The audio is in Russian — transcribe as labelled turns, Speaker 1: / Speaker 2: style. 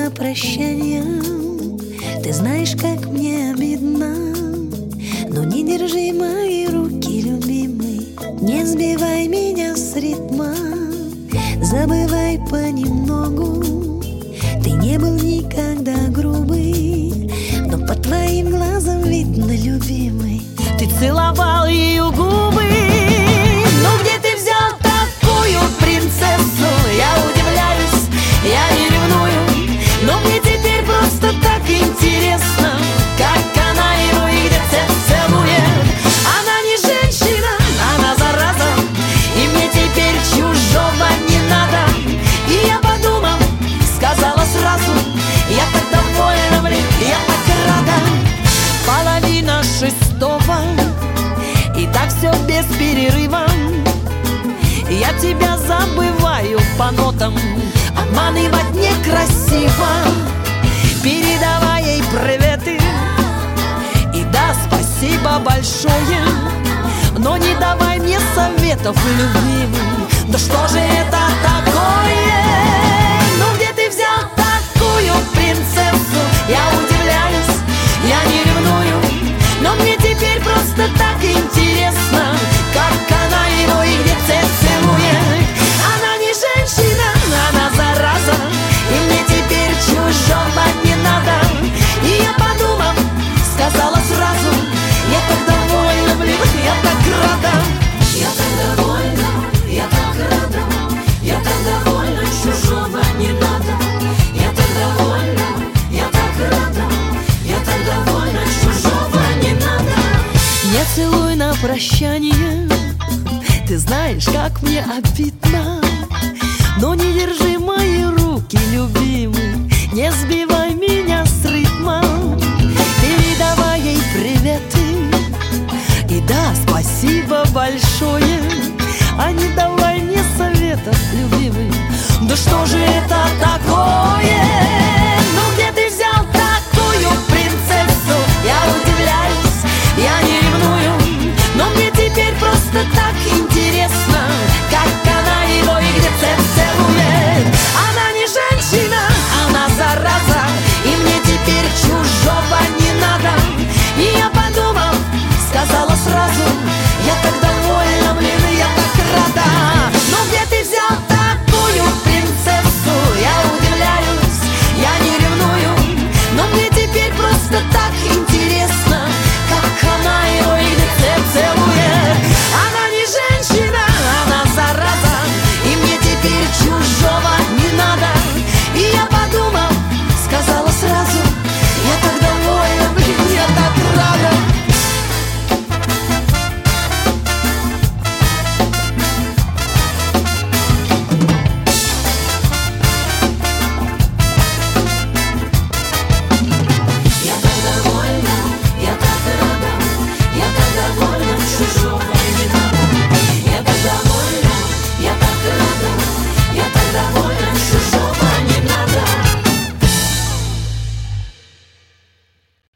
Speaker 1: на прощание. Ты знаешь, как мне обидно, но не держи мои руки, любимый. Не сбивай меня с ритма, забывай понемногу. Ты не был никогда грубый, но по твоим глазам видно, любимый. Ты целовал ее губы. Ну где ты взял такую принцессу? Я удивляюсь, я не ревную, но мне теперь просто так интересно, как она его и где целует. Она не женщина, она зараза, и мне теперь чужого не надо. И я подумал, сказала сразу: я так довольна, блин, я так рада. 5:30, и так все без перерыва. Я тебя забываю по нотам, обманывать некрасиво. Передавай ей приветы и да, спасибо большое, но не давай мне советов, любимый. Да что же это такое? Ну где ты взял такую принцессу? Я удивляюсь, я не ревную, но мне теперь просто так интересно, как она его и где целует. Она не женщина, она зараза, и мне теперь чужого не надо. И я подумал, сказала сразу: я так довольна, блин, я так рада. Я так довольна, я так рада. Я так довольна, чужого не надо. Я так довольна, я так рада. Я так довольна, чужого не надо. Не целуй на прощание, ты знаешь, как мне обидно, но не держи мои руки, любимый, не сбивай меня с ритма. Передавай ей приветы и да, спасибо большое, а не давай мне советов, любимый. Да что же это такое? Ну где ты взял такую принцессу? Я удивляюсь, я не ревную, но мне теперь просто так интересно,